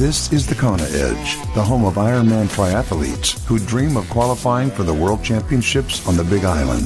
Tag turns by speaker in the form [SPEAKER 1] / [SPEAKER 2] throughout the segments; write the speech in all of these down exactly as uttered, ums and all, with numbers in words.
[SPEAKER 1] This is the Kona Edge, the home of Ironman triathletes who dream of qualifying for the World Championships on the Big Island.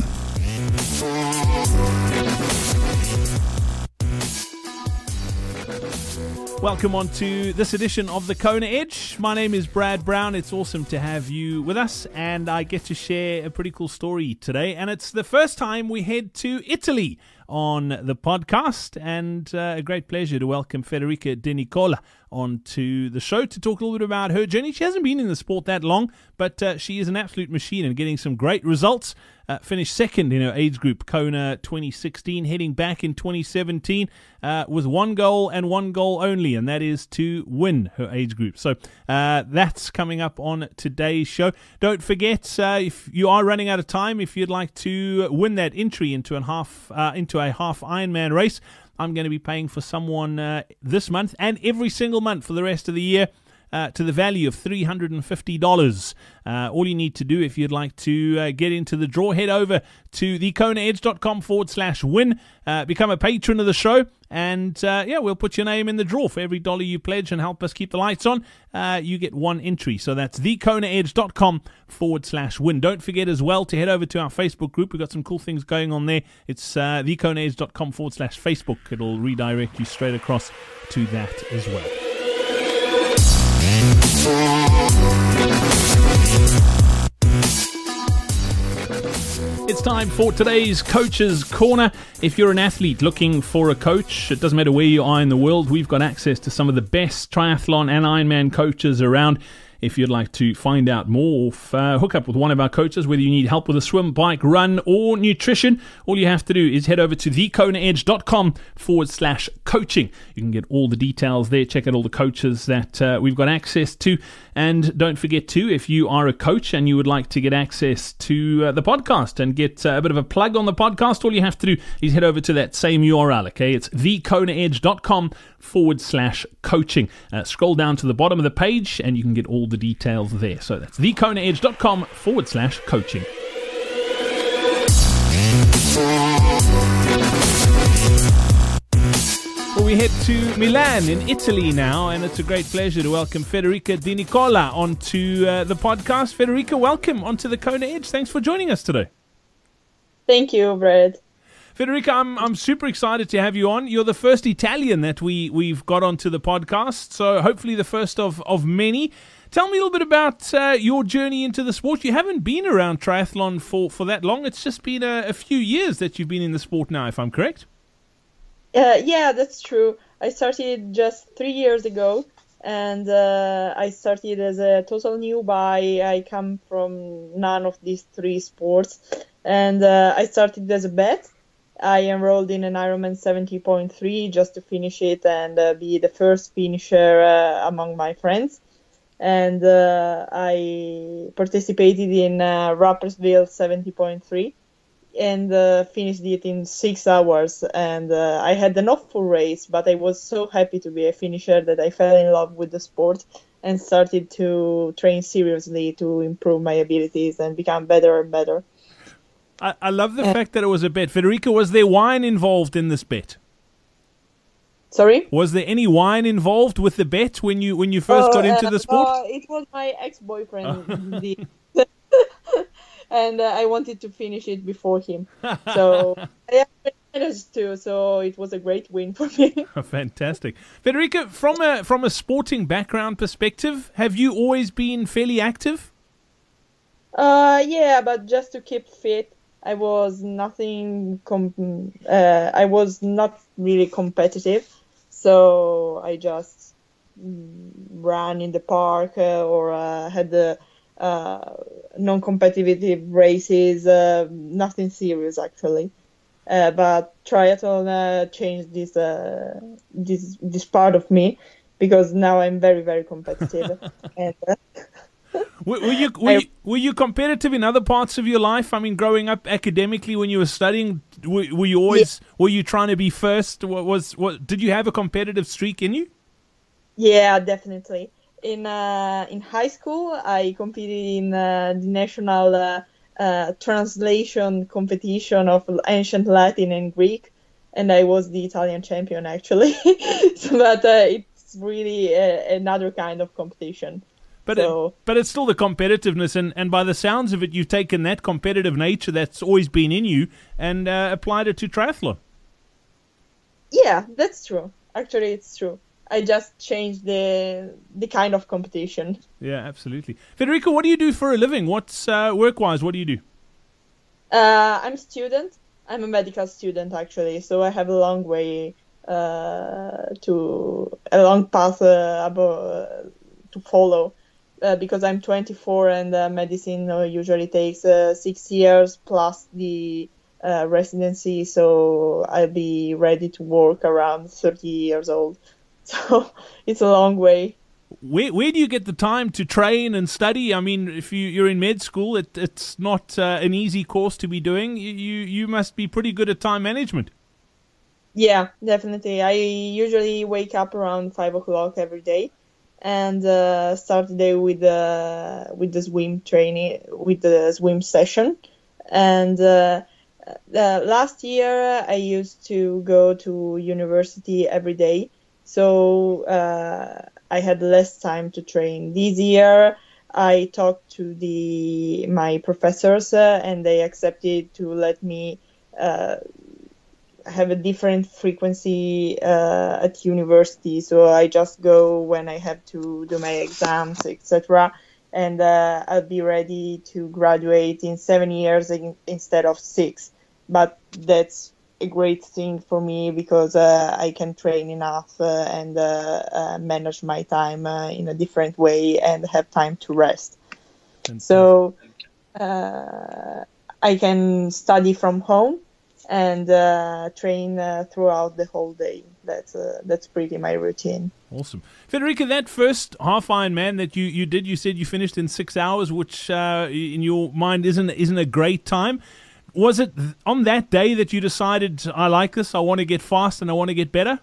[SPEAKER 2] Welcome on to this edition of the Kona Edge. My name is Brad Brown. It's awesome to have you with us, and I get to share a pretty cool story today. And it's the first time we head to Italy on the podcast, and uh, a great pleasure to welcome Federica De Nicola onto the show to talk a little bit about her journey. She hasn't been in the sport that long, but uh, she is an absolute machine and getting some great results. Uh, finished second in her age group, Kona twenty sixteen, heading back in twenty seventeen uh, with one goal and one goal only, and that is to win her age group. So uh, that's coming up on today's show. Don't forget, uh, if you are running out of time, if you'd like to win that entry into a half uh, into a half Ironman race, I'm going to be paying for someone uh, this month and every single month for the rest of the year. Uh, to the value of three hundred fifty dollars. Uh, all you need to do if you'd like to uh, get into the draw, head over to thekonaedge.com forward slash win. Uh, become a patron of the show, and uh, yeah, we'll put your name in the draw. For every dollar you pledge and help us keep the lights on, uh, you get one entry. So that's thekonaedge.com forward slash win. Don't forget as well to head over to our Facebook group. We've got some cool things going on there. It's uh, thekonaedge.com forward slash Facebook. It'll redirect you straight across to that as well. It's time for today's Coach's Corner. If you're an athlete looking for a coach, it doesn't matter where you are in the world, we've got access to some of the best triathlon and Ironman coaches around. If you'd like to find out more, uh, hook up with one of our coaches, whether you need help with a swim, bike, run, or nutrition, all you have to do is head over to thekonaedge.com forward slash coaching. You can get all the details there. Check out all the coaches that uh, we've got access to. And don't forget to, if you are a coach and you would like to get access to uh, the podcast and get uh, a bit of a plug on the podcast, all you have to do is head over to that same U R L, okay? It's thekonaedge.com forward slash coaching. Uh, scroll down to the bottom of the page and you can get all the details there. So that's thekonaedge.com forward slash coaching. Well, we head to Milan in Italy now, and it's a great pleasure to welcome Federica De Nicola onto uh, the podcast. Federica, welcome onto the Kona Edge. Thanks for joining us today.
[SPEAKER 3] Thank you, Brad.
[SPEAKER 2] Federica, I'm I'm super excited to have you on. You're the first Italian that we, we've got onto the podcast, so hopefully the first of, of many. Tell me a little bit about uh, your journey into the sport. You haven't been around triathlon for, for that long. It's just been a, a few years that you've been in the sport now, if I'm correct.
[SPEAKER 3] Uh, yeah, that's true. I started just three years ago, and uh, I started as a total newbie. I come from none of these three sports, and uh, I started as a bet. I enrolled in an Ironman seventy point three just to finish it and uh, be the first finisher uh, among my friends. And uh, I participated in uh, Rapperswil seventy point three and uh, finished it in six hours. And uh, I had an awful race, but I was so happy to be a finisher that I fell in love with the sport and started to train seriously to improve my abilities and become better and better.
[SPEAKER 2] I, I love the uh, fact that it was a bet. Federica, was there wine involved in this bet?
[SPEAKER 3] Sorry?
[SPEAKER 2] Was there any wine involved with the bet when you when you first
[SPEAKER 3] uh,
[SPEAKER 2] got into
[SPEAKER 3] uh,
[SPEAKER 2] the sport?
[SPEAKER 3] Uh, it was my ex-boyfriend. And uh, I wanted to finish it before him. So I managed to, so it was a great win for me.
[SPEAKER 2] Fantastic. Federica, from a from a sporting background perspective, have you always been fairly active?
[SPEAKER 3] Uh, yeah, but just to keep fit. I was nothing, com- uh, I was not really competitive. So I just ran in the park uh, or uh, had the uh, non-competitive races, uh, nothing serious actually. Uh, but triathlon uh, changed this uh, this this part of me because now I'm very very competitive. and uh,
[SPEAKER 2] were, were you were, I, you were you competitive in other parts of your life? I mean, growing up academically when you were studying, were, were you always yeah. were you trying to be first? What was what? Did you have a competitive streak in you?
[SPEAKER 3] Yeah, definitely. In uh, in high school, I competed in uh, the national uh, uh, translation competition of ancient Latin and Greek, and I was the Italian champion actually. so, but uh, it's really a, another kind of competition.
[SPEAKER 2] But
[SPEAKER 3] so,
[SPEAKER 2] it, but it's still the competitiveness, and, and by the sounds of it, you've taken that competitive nature that's always been in you and uh, applied it to triathlon.
[SPEAKER 3] Yeah, that's true. Actually, it's true. I just changed the the kind of competition.
[SPEAKER 2] Yeah, absolutely. Federica, what do you do for a living? What's uh, work-wise, what do you do?
[SPEAKER 3] Uh, I'm a student. I'm a medical student, actually, so I have a long way uh, to a long path uh, about, to follow uh, because I'm twenty-four and uh, medicine uh, usually takes uh, six years plus the uh, residency, so I'll be ready to work around thirty years old. So it's a long way.
[SPEAKER 2] Where where do you get the time to train and study? I mean, if you, you're in med school, it, it's not uh, an easy course to be doing. You, you you must be pretty good at time management.
[SPEAKER 3] Yeah, definitely. I usually wake up around five o'clock every day and uh, start the day with the with the swim training, with the swim session. And uh, uh, last year I used to go to university every day, so uh, I had less time to train. This year I talked to the my professors uh, and they accepted to let me uh, have a different frequency uh, at university. So I just go when I have to do my exams, et cetera. And uh, I'll be ready to graduate in seven years in, instead of six. But that's a great thing for me because uh, I can train enough uh, and uh, uh, manage my time uh, in a different way and have time to rest. Fantastic. So uh, I can study from home and uh, train uh, throughout the whole day. That's uh, that's pretty my routine.
[SPEAKER 2] Awesome. Federica, that first half Ironman that you, you did, you said you finished in six hours, which uh, in your mind isn't isn't a great time. Was it on that day that you decided, I like this, I want to get fast and I want to get better?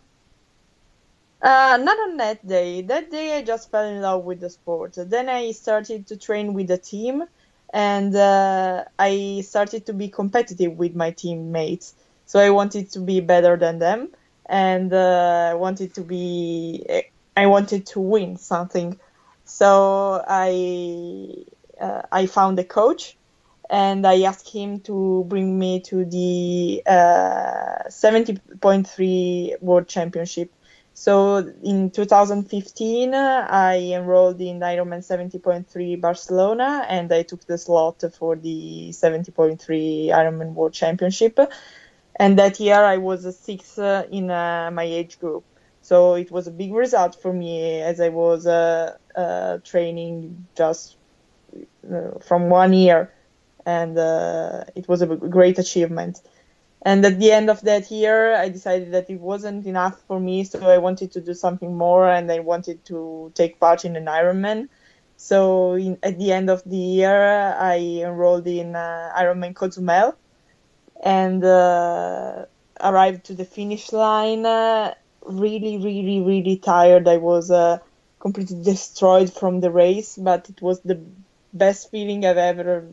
[SPEAKER 3] Uh, not on that day. That day I just fell in love with the sport. Then I started to train with a team and uh, I started to be competitive with my teammates. So I wanted to be better than them and uh, I wanted to be, I wanted to win something. So I, uh, I found a coach. And I asked him to bring me to the uh, seventy point three World Championship. So in two thousand fifteen, uh, I enrolled in Ironman seventy point three Barcelona, and I took the slot for the seventy point three Ironman World Championship. And that year I was sixth uh, in uh, my age group. So it was a big result for me as I was uh, uh, training just uh, from one year. And uh, it was a great achievement. And at the end of that year, I decided that it wasn't enough for me, so I wanted to do something more, and I wanted to take part in an Ironman. So in, at the end of the year, I enrolled in uh, Ironman Cozumel and uh, arrived to the finish line uh, really, really, really tired. I was uh, completely destroyed from the race, but it was the best feeling I've ever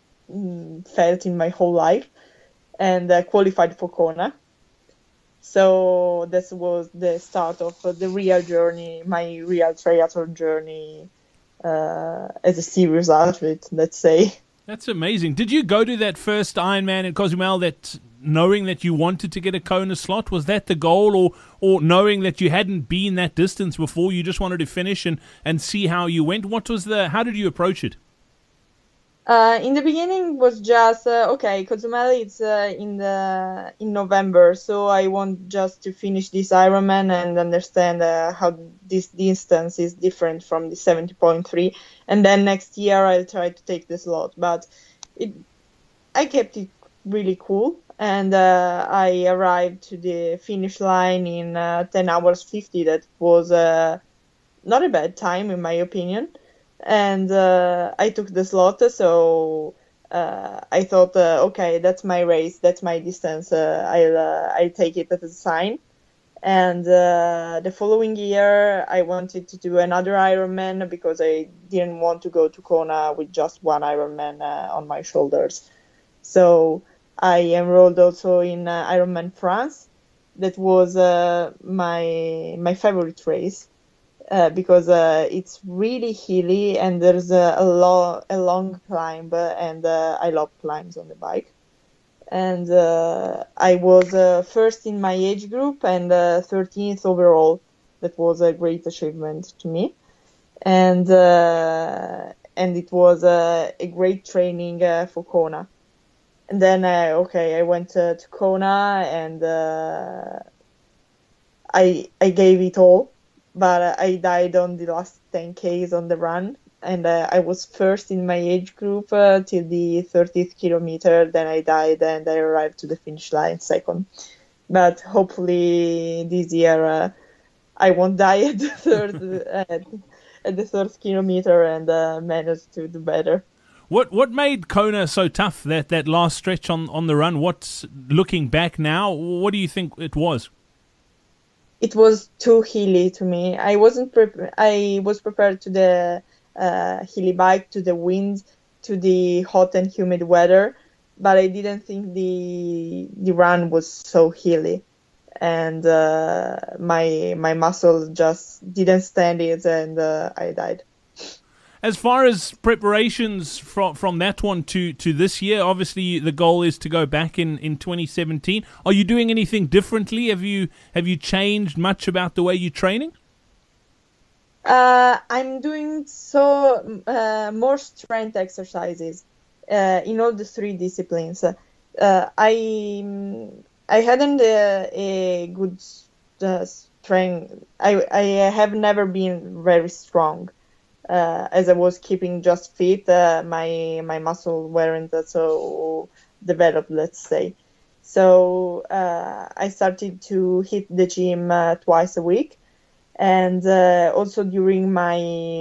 [SPEAKER 3] felt in my whole life, and uh, qualified for Kona. So this was the start of uh, the real journey, my real triathlon journey uh, as a serious athlete, let's say.
[SPEAKER 2] That's amazing. Did you go to that first Ironman in Cozumel that knowing that you wanted to get a Kona slot? Was that the goal, or or knowing that you hadn't been that distance before, you just wanted to finish and, and see how you went? What was the, how did you approach it?
[SPEAKER 3] Uh, in the beginning was just uh, okay. Cozumel it's uh, in the in November, so I want just to finish this Ironman and understand uh, how this distance is different from the seventy point three, and then next year I'll try to take the slot. But it, I kept it really cool, and uh, I arrived to the finish line in uh, ten hours fifty. That was uh, not a bad time in my opinion. And uh, I took the slot, so uh, I thought, uh, okay, that's my race, that's my distance. Uh, I'll uh, I'll take it as a sign. And uh, the following year, I wanted to do another Ironman because I didn't want to go to Kona with just one Ironman uh, on my shoulders. So I enrolled also in uh, Ironman France. That was uh, my my favorite race. uh, because uh, it's really hilly and there's a, a, lo- a long climb, uh, and uh, I love climbs on the bike. And uh, I was uh, first in my age group and uh, thirteenth overall. That was a great achievement to me. And uh, and it was uh, a great training uh, for Kona. And then, uh, okay, I went uh, to Kona and uh, I I gave it all, but uh, I died on the last ten Ks on the run. And uh, I was first in my age group uh, till the thirtieth kilometer. Then I died and I arrived to the finish line second. But hopefully this year uh, I won't die at the third at, at the third kilometer and uh, manage to do better.
[SPEAKER 2] What what made Kona so tough, that, that last stretch on, on the run? What's, looking back now, what do you think it was?
[SPEAKER 3] It was too hilly to me. I wasn't pre- I was prepared to the uh, hilly bike, to the wind, to the hot and humid weather, but I didn't think the the run was so hilly, and uh, my my muscles just didn't stand it, and uh, I died.
[SPEAKER 2] As far as preparations from from that one to, to this year, obviously the goal is to go back in, in twenty seventeen. Are you doing anything differently? Have you have you changed much about the way you're training?
[SPEAKER 3] Uh, I'm doing so uh, more strength exercises uh, in all the three disciplines. Uh, I I hadn't a, a good uh, strength. I I have never been very strong. Uh, as I was keeping just fit, uh, my my muscle weren't so developed, let's say. So uh, I started to hit the gym uh, twice a week, and uh, also during my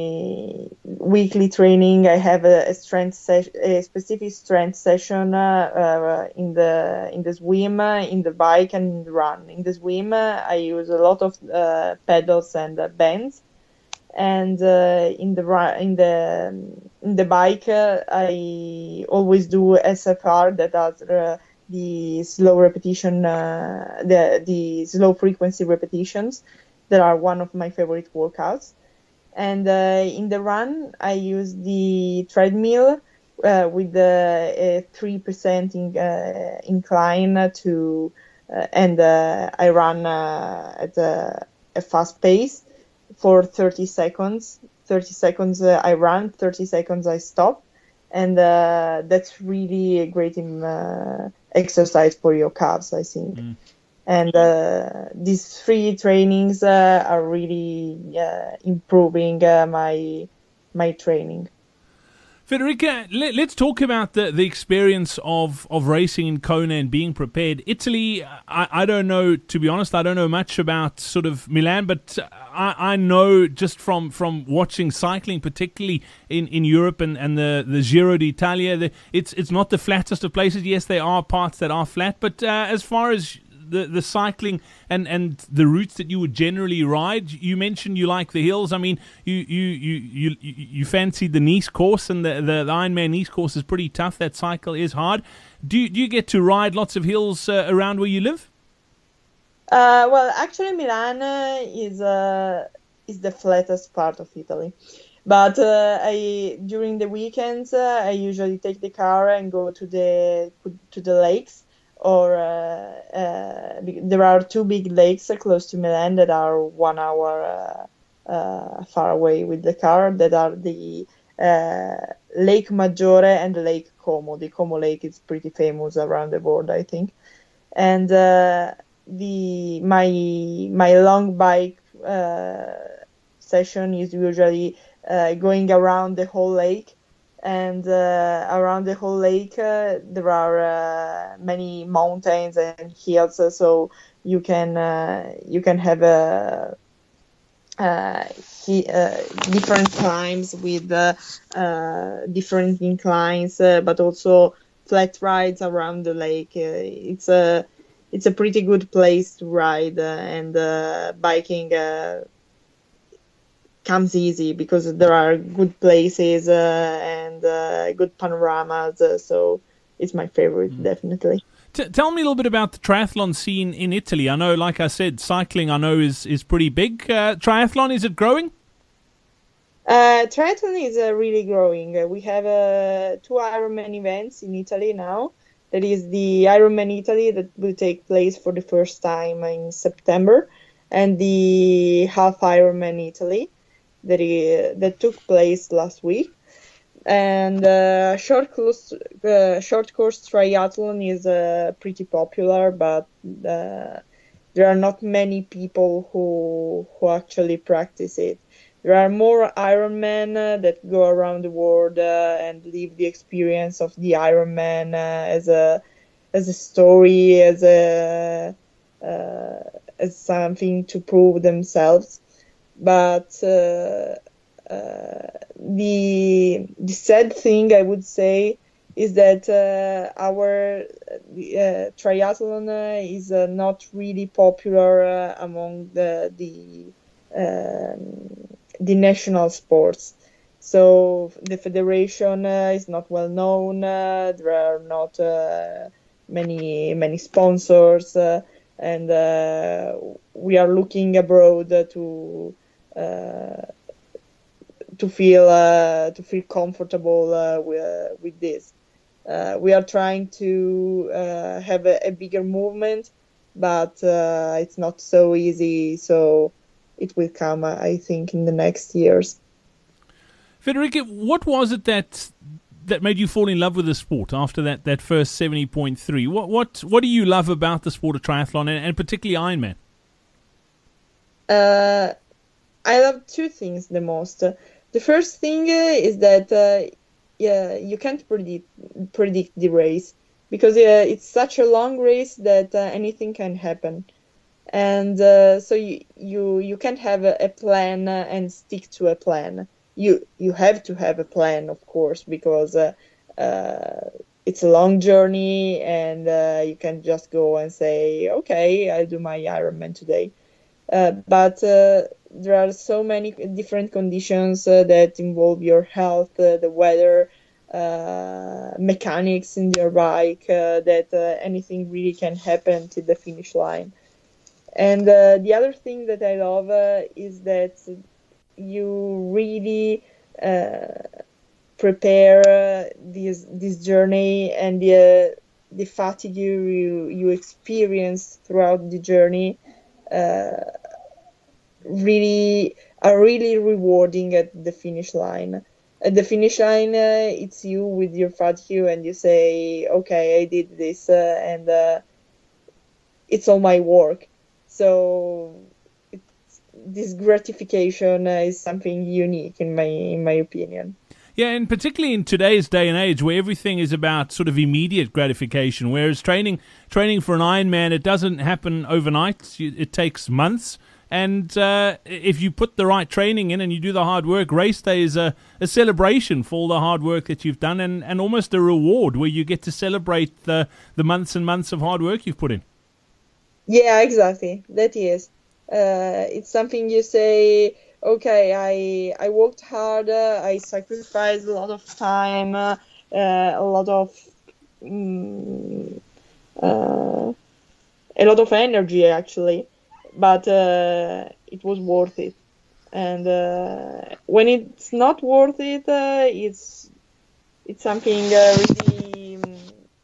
[SPEAKER 3] weekly training, I have a, a strength ses- a specific strength session uh, uh, in the in the swim, uh, in the bike, and in the run. In the swim, uh, I use a lot of uh, pedals and uh, bends. And uh, in the in the in the bike, uh, I always do S F R, that are uh, the slow repetition, uh, the the slow frequency repetitions, that are one of my favorite workouts. And uh, in the run, I use the treadmill uh, with the a three percent in, uh, incline to, uh, and uh, I run uh, at a, a fast pace for thirty seconds. thirty seconds uh, I run, thirty seconds I stop. And uh, that's really a great uh, exercise for your calves, I think. Mm. And uh, these three trainings uh, are really uh, improving uh, my my training.
[SPEAKER 2] Federica, let, let's talk about the, the experience of, of racing in Kona and being prepared. Italy, I, I don't know, to be honest, I don't know much about sort of Milan, but I, I know just from, from watching cycling, particularly in, in Europe and, and the, the Giro d'Italia, the, it's it's not the flattest of places. Yes, there are parts that are flat, but uh, as far as the, the cycling and, and the routes that you would generally ride, you mentioned you like the hills. I mean, you you you, you, you fancied the Nice course, and the, the, the Ironman Nice course is pretty tough. That cycle is hard. Do you, do you get to ride lots of hills uh, around where you live?
[SPEAKER 3] Uh, well, actually, Milan uh, is uh, is the flattest part of Italy. But uh, I during the weekends, uh, I usually take the car and go to the to the lakes. Or uh, uh, there are two big lakes close to Milan that are one hour uh, uh, far away with the car. That are the uh, Lake Maggiore and Lake Como. The Como Lake is pretty famous around the world, I think. And uh, the my my long bike uh, session is usually uh, going around the whole lake. And uh, around the whole lake, uh, there are uh, many mountains and hills, uh, so you can uh, you can have a, uh, he, uh, different climbs with uh, uh, different inclines, uh, but also flat rides around the lake. Uh, it's a it's a pretty good place to ride, uh, and uh, biking Uh, comes easy because there are good places uh, and uh, good panoramas, uh, so it's my favorite, mm. definitely.
[SPEAKER 2] T- tell me a little bit about the triathlon scene in Italy. I know, like I said, cycling I know is, is pretty big. Uh, triathlon, is it growing?
[SPEAKER 3] Uh, triathlon is uh, really growing. Uh, we have uh, two Ironman events in Italy now. That is the Ironman Italy that will take place for the first time in September, and the Half Ironman Italy that is, that took place last week. And uh, short course uh, short course triathlon is uh, pretty popular, but uh, there are not many people who who actually practice it. There are more Ironmen uh, that go around the world uh, and live the experience of the Ironman uh, as a as a story, as a uh, as something to prove themselves. But uh, uh, the the sad thing I would say is that uh, our uh, triathlon uh, is uh, not really popular uh, among the the um, the national sports. So the federation uh, is not well known. Uh, there are not uh, many many sponsors, uh, and uh, we are looking abroad uh, to uh, to feel uh, to feel comfortable uh, with, with this. Uh, we are trying to uh, have a, a bigger movement, but uh, it's not so easy. So it will come, I think, in the next years.
[SPEAKER 2] Federica, what was it that that made you fall in love with the sport after that, that first seventy point three? What what what do you love about the sport of triathlon, and, and particularly Ironman?
[SPEAKER 3] Uh, I love two things the most. The first thing uh, is that uh, yeah, you can't predict predict the race, because uh, it's such a long race that uh, anything can happen. And uh, so you, you you can't have a, a plan uh, and stick to a plan. You you have to have a plan, of course, because uh, uh, it's a long journey, and uh, you can't just go and say, okay, I'll do my Ironman today. Uh, but uh, there are so many different conditions uh, that involve your health, uh, the weather, uh, mechanics in your bike, uh, that uh, anything really can happen to the finish line. And uh, the other thing that I love uh, is that you really uh, prepare uh, this this journey, and the the fatigue you you experience throughout the journey uh, really are really rewarding at the finish line. At the finish line, uh, it's you with your fatigue, and you say, "Okay, I did this, uh, and uh, it's all my work." So it's, this gratification uh, is something unique in my in my opinion.
[SPEAKER 2] Yeah, and particularly in today's day and age, where everything is about sort of immediate gratification, whereas training training for an Ironman, it doesn't happen overnight. It takes months. And uh, if you put the right training in and you do the hard work, race day is a, a celebration for all the hard work that you've done, and, and almost a reward where you get to celebrate the, the months and months of hard work you've put in.
[SPEAKER 3] Yeah, exactly. That is. Uh, it's something you say, okay, I I worked hard, uh, I sacrificed a lot of time, uh, uh, a lot of um, uh, a lot of energy actually, but uh, it was worth it. And uh, when it's not worth it, uh, it's it's something uh, really. Um,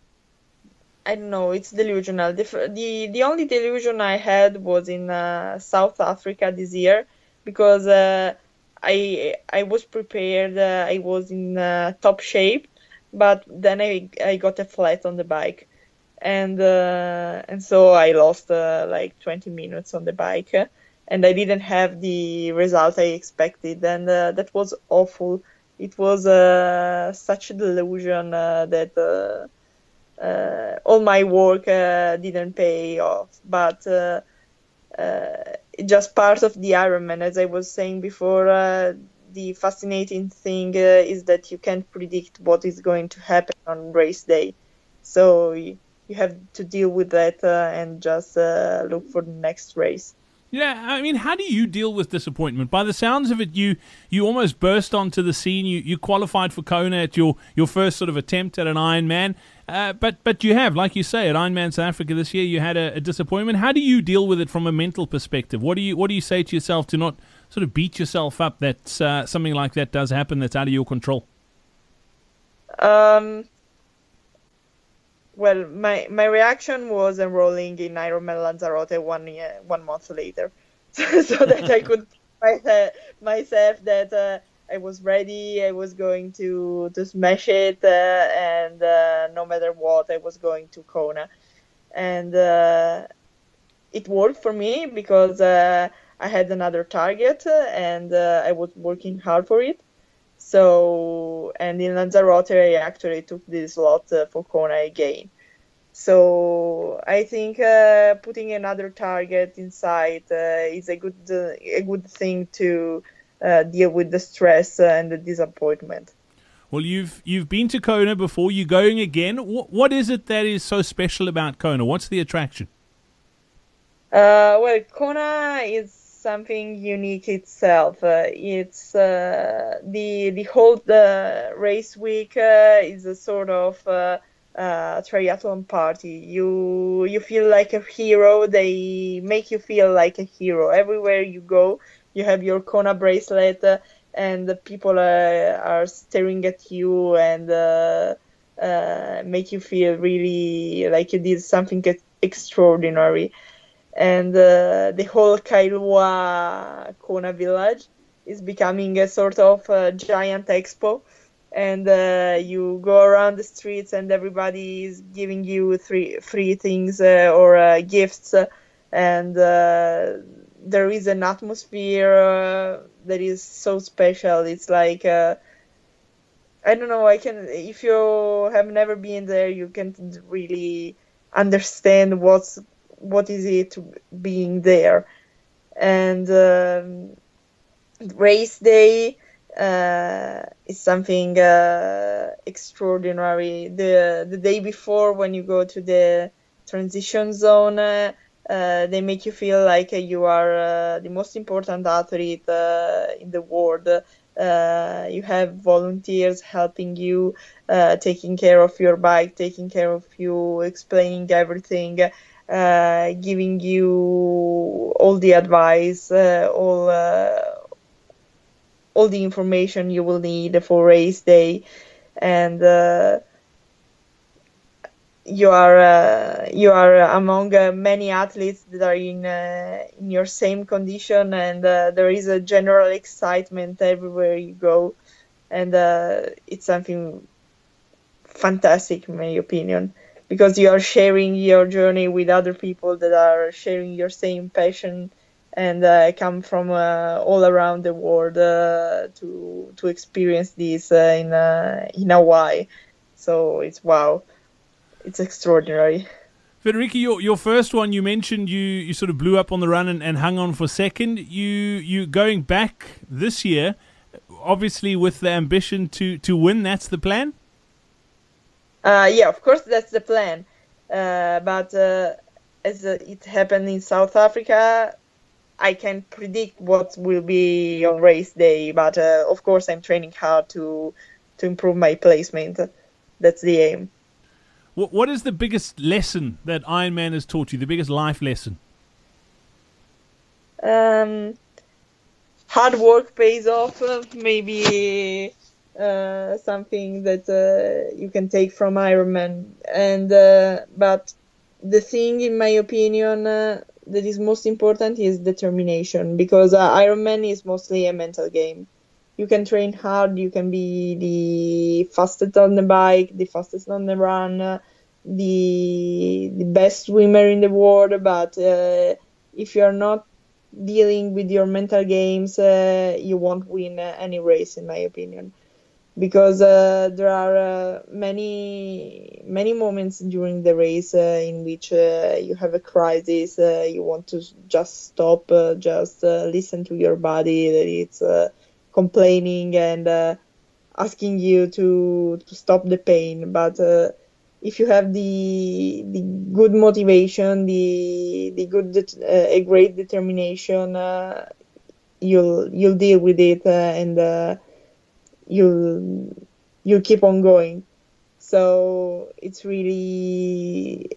[SPEAKER 3] I don't know, it's delusional. The, the the only delusion I had was in uh, South Africa this year, because uh, I I was prepared, uh, I was in uh, top shape, but then I I got a flat on the bike, and uh, and so I lost uh, like twenty minutes on the bike, uh, and I didn't have the result I expected, and uh, that was awful. It was uh, such a delusion uh, that. Uh, Uh, all my work uh, didn't pay off, but uh, uh, just part of the Ironman. As I was saying before, uh, the fascinating thing uh, is that you can't predict what is going to happen on race day, so you, you have to deal with that uh, and just uh, look for the next race.
[SPEAKER 2] Yeah, I mean, how do you deal with disappointment? By the sounds of it, you you almost burst onto the scene. You you qualified for Kona at your, your first sort of attempt at an Ironman. Uh, but but you have, like you say, at Ironman South Africa this year, you had a, a disappointment. How do you deal with it from a mental perspective? What do you what do you say to yourself to not sort of beat yourself up that uh, something like that does happen that's out of your control?
[SPEAKER 3] Um. Well, my, my reaction was enrolling in Ironman Lanzarote one year, one month later, so, so that I could myself, myself that uh, I was ready, I was going to to smash it, uh, and uh, no matter what, I was going to Kona, and uh, it worked for me because uh, I had another target and uh, I was working hard for it. So, and in Lanzarote, I actually took this slot uh, for Kona again. So I think uh, putting another target inside uh, is a good uh, a good thing to uh, deal with the stress and the disappointment.
[SPEAKER 2] Well, you've you've been to Kona before. You're going again. What, what is it that is so special about Kona? What's the attraction?
[SPEAKER 3] Uh, well, Kona is something unique itself. Uh, it's uh, the the whole uh, race week uh, is a sort of uh, uh, triathlon party. You you feel like a hero. They make you feel like a hero everywhere you go. You have your Kona bracelet, uh, and the people uh, are staring at you and uh, uh, make you feel really like you did something extraordinary. And uh, the whole Kailua Kona village is becoming a sort of uh, giant expo. And uh, you go around the streets and everybody is giving you three, free things uh, or uh, gifts. Uh, and uh, there is an atmosphere uh, that is so special. It's like, uh, I don't know, I can, if you have never been there, you can't really understand what's what is it being there. And um, race day uh, is something uh, extraordinary. The the day before, when you go to the transition zone, uh, uh, they make you feel like uh, you are uh, the most important athlete uh, in the world. Uh, you have volunteers helping you, uh, taking care of your bike, taking care of you, explaining everything. Uh, giving you all the advice, uh, all uh, all the information you will need for race day, and uh, you are uh, you are among uh, many athletes that are in uh, in your same condition, and uh, there is a general excitement everywhere you go, and uh, it's something fantastic in my opinion. Because you are sharing your journey with other people that are sharing your same passion and uh, come from uh, all around the world uh, to to experience this uh, in uh, in Hawaii. So it's wow, it's extraordinary.
[SPEAKER 2] Federica, your your first one, you mentioned you, you sort of blew up on the run and, and hung on for second. You you going back this year, obviously with the ambition to, to win. That's the plan.
[SPEAKER 3] Uh, yeah, of course, that's the plan. Uh, but uh, as uh, it happened in South Africa, I can't predict what will be on race day. But uh, of course, I'm training hard to to improve my placement. That's the aim.
[SPEAKER 2] What What is the biggest lesson that Ironman has taught you? The biggest life lesson?
[SPEAKER 3] Um, hard work pays off. Maybe. Uh, something that uh, you can take from Ironman, and uh, but the thing, in my opinion, uh, that is most important is determination, because uh, Ironman is mostly a mental game. You can train hard, you can be the fastest on the bike, the fastest on the run, uh, the the best swimmer in the world, but uh, if you are not dealing with your mental games, uh, you won't win uh, any race, in my opinion. Because uh, there are uh, many many moments during the race uh, in which uh, you have a crisis, uh, you want to just stop, uh, just uh, listen to your body that it's uh, complaining and uh, asking you to, to stop the pain. But uh, if you have the the good motivation, the the good det- uh, a great determination, uh, you'll you'll deal with it, uh, and uh, you'll you'll keep on going. So it's really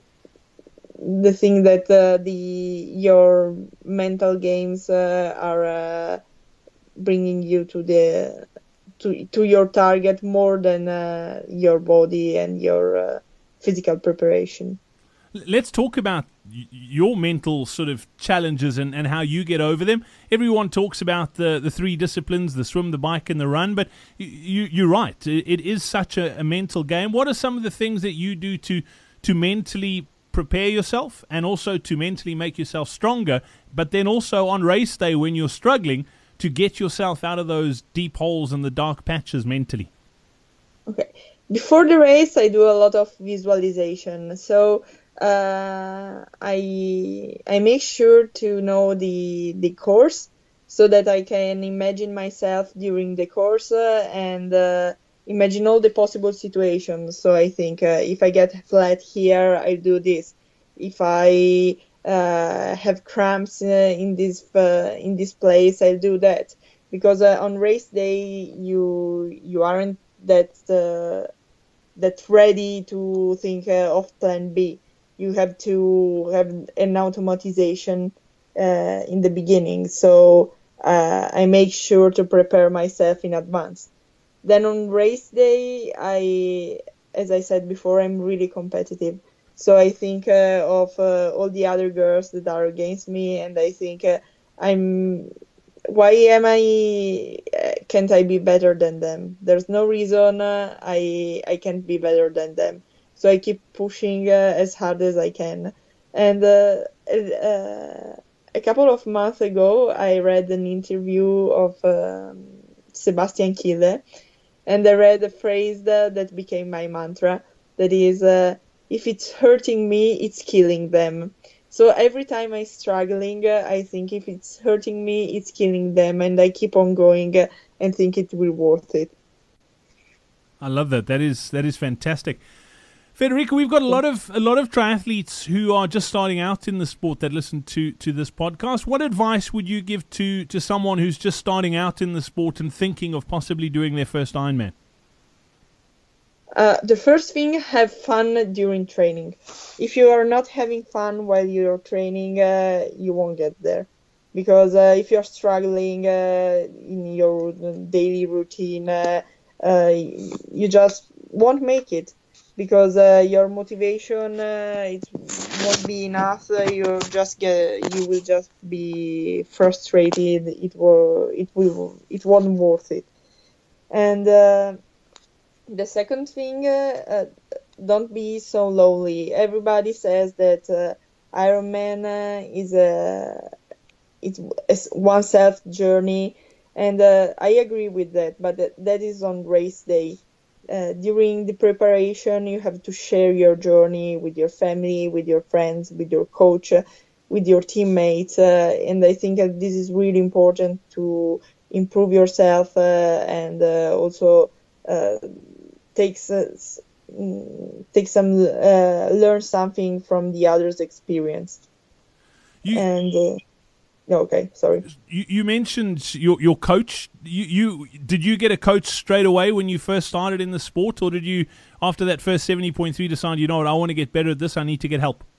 [SPEAKER 3] the thing that uh, the your mental games uh, are uh, bringing you to the to to your target more than uh, your body and your uh, physical preparation.
[SPEAKER 2] Let's talk about y- your mental sort of challenges and, and how you get over them. Everyone talks about the, the three disciplines, the swim, the bike, and the run, but you, you're right. It is such a, a mental game. What are some of the things that you do to to mentally prepare yourself and also to mentally make yourself stronger, but then also on race day when you're struggling to get yourself out of those deep holes and the dark patches mentally?
[SPEAKER 3] Okay. Before the race, I do a lot of visualization. So uh, I I make sure to know the the course so that I can imagine myself during the course uh, and uh, imagine all the possible situations. So I think uh, if I get flat here, I do this. If I uh, have cramps uh, in this uh, in this place, I'll do that. Because uh, on race day, you you aren't that uh, that ready to think uh, of plan B. You have to have an automatization uh, in the beginning. So uh, I make sure to prepare myself in advance. Then on race day, I, as I said before, I'm really competitive. So I think uh, of uh, all the other girls that are against me, and I think uh, I'm. Why am I? Uh, can't I be better than them? There's no reason uh, I I can't be better than them. So I keep pushing uh, as hard as I can. And uh, uh, a couple of months ago, I read an interview of um, Sebastian Kiele, and I read a phrase that, that became my mantra. That is, uh, if it's hurting me, it's killing them. So every time I'm struggling, uh, I think if it's hurting me, it's killing them, and I keep on going uh, and think it will be worth it.
[SPEAKER 2] I love that. That is that is fantastic. Federica, we've got a lot of a lot of triathletes who are just starting out in the sport that listen to, to this podcast. What advice would you give to, to someone who's just starting out in the sport and thinking of possibly doing their first Ironman?
[SPEAKER 3] Uh, the first thing, have fun during training. If you are not having fun while you're training, uh, you won't get there. Because uh, if you're struggling uh, in your daily routine, uh, uh, you just won't make it. Because uh, your motivation uh, it won't be enough. Uh, you just get, you will just be frustrated. It will, it will, it wasn't worth it. And uh, the second thing, uh, uh, don't be so lonely. Everybody says that uh, Ironman uh, is a it's a one-self journey, and uh, I agree with that. But that, that is on race day. Uh, during the preparation, you have to share your journey with your family, with your friends, with your coach, uh, with your teammates, uh, and I think that this is really important to improve yourself uh, and uh, also. Uh, takes uh, take some uh, learn something from the others' experience. You, and uh, okay, sorry.
[SPEAKER 2] You, you mentioned your your coach. You you did you get a coach straight away when you first started in the sport, or did you after that first seventy point three decide, you know what, I want to get better at this, I need to get help?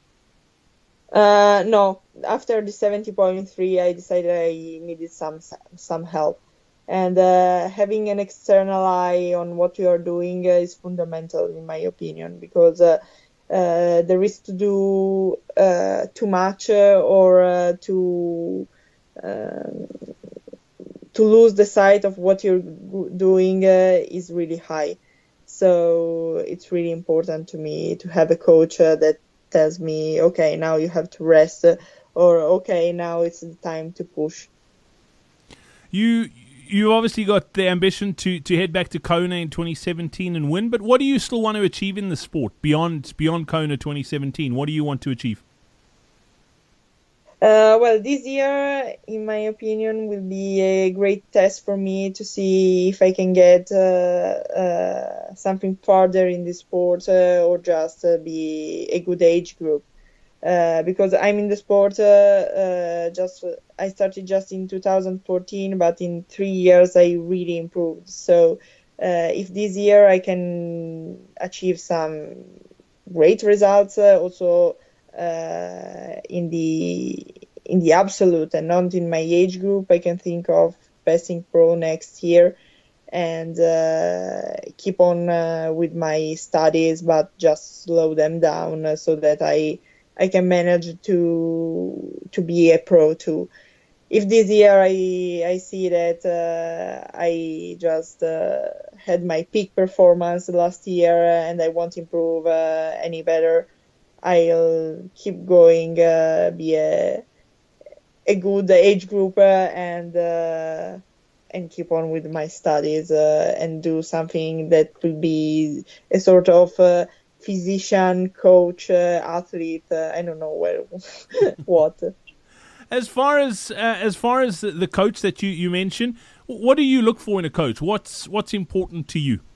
[SPEAKER 3] Uh, no, after the seventy point three, I decided I needed some some help. And uh, having an external eye on what you are doing uh, is fundamental, in my opinion, because uh, uh, the risk to do uh, too much uh, or uh, to uh, to lose the sight of what you're doing uh, is really high. So it's really important to me to have a coach uh, that tells me, okay, now you have to rest, uh, or okay, now it's the time to push.
[SPEAKER 2] You. You obviously got the ambition to, to head back to Kona in twenty seventeen and win, but what do you still want to achieve in the sport beyond beyond Kona twenty seventeen? What do you want to achieve?
[SPEAKER 3] Uh, well, this year, in my opinion, will be a great test for me to see if I can get uh, uh, something further in the sport uh, or just uh, be a good age group. Uh, because I'm in the sport, uh, uh, just I started just in two thousand fourteen, but in three years I really improved. So uh, if this year I can achieve some great results, uh, also uh, in the in the absolute and not in my age group, I can think of passing pro next year and uh, keep on uh, with my studies, but just slow them down uh, so that I. I can manage to to be a pro too. If this year I I see that uh, I just uh, had my peak performance last year and I won't improve uh, any better, I'll keep going, uh, be a a good age group uh, and uh, and keep on with my studies uh, and do something that will be a sort of uh, physician, coach, uh, athlete. Uh, I don't know where, what.
[SPEAKER 2] As far as uh, as far as the coach that you, you mentioned, what do you look for in a coach? What's what's important to you?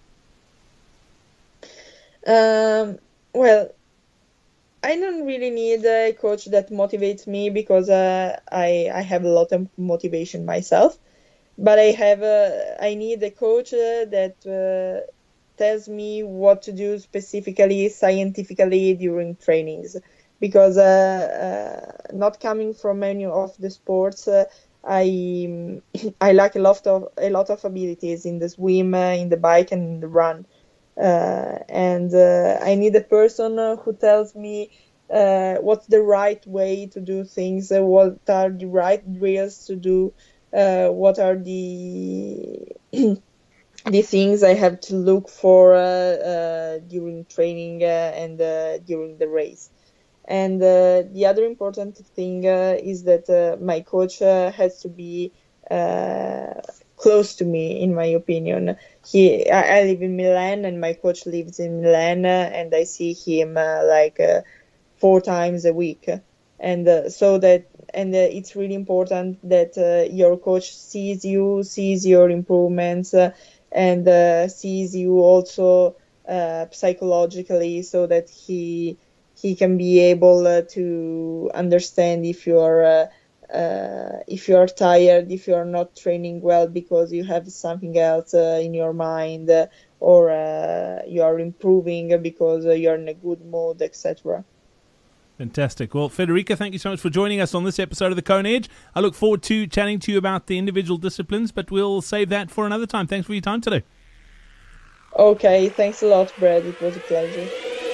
[SPEAKER 3] Um, well, I don't really need a coach that motivates me because uh, I I have a lot of motivation myself. But I have a, I need a coach uh, that. Uh, tells me what to do specifically, scientifically during trainings, because uh, uh, not coming from any of the sports, uh, I I lack a lot of a lot of abilities in the swim, uh, in the bike, and in the run, uh, and uh, I need a person who tells me uh, what's the right way to do things, uh, what are the right drills to do, uh, what are the the things I have to look for uh, uh, during training uh, and uh, during the race. And uh, the other important thing uh, is that uh, my coach uh, has to be uh, close to me, in my opinion. He, I, I live in Milan and my coach lives in Milan uh, and I see him uh, like uh, four times a week. And uh, so that, and uh, it's really important that uh, your coach sees you, sees your improvements, uh, and uh, sees you also uh, psychologically, so that he he can be able uh, to understand if you are uh, uh, if you are tired, if you are not training well because you have something else uh, in your mind, uh, or uh, you are improving because uh, you are in a good mood, et cetera.
[SPEAKER 2] Fantastic. Well, Federica, thank you so much for joining us on this episode of The Kona Edge. I look forward to chatting to you about the individual disciplines, but we'll save that for another time. Thanks for your time today.
[SPEAKER 3] Okay, thanks a lot, Brad. It was a pleasure.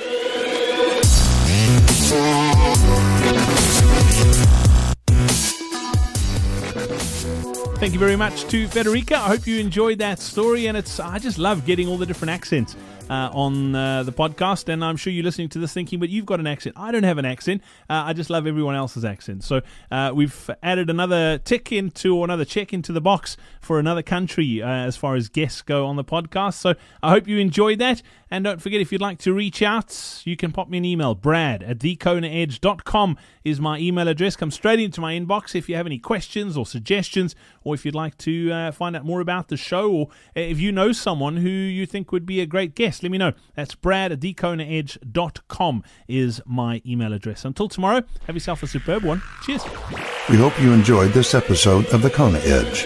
[SPEAKER 2] Thank you very much to Federica. I hope you enjoyed that story, and it's I just love getting all the different accents uh, on uh, the podcast, and I'm sure you're listening to this thinking, but you've got an accent. I don't have an accent. Uh, I just love everyone else's accent. So uh, we've added another tick into, or another check into the box for another country uh, as far as guests go on the podcast. So I hope you enjoyed that, and don't forget, if you'd like to reach out, you can pop me an email. Brad at the kona edge dot com is my email address. Come straight into my inbox if you have any questions or suggestions, or if you'd like to uh, find out more about the show, or if you know someone who you think would be a great guest, let me know. That's Brad at the kona edge dot com is my email address. Until tomorrow, have yourself a superb one. Cheers.
[SPEAKER 1] We hope you enjoyed this episode of The Kona Edge.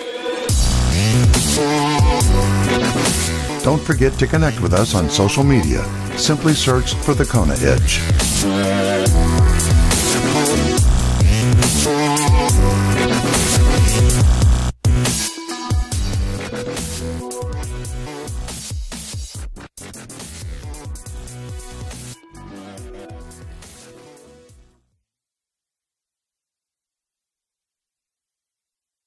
[SPEAKER 1] Don't forget to connect with us on social media. Simply search for The Kona Edge.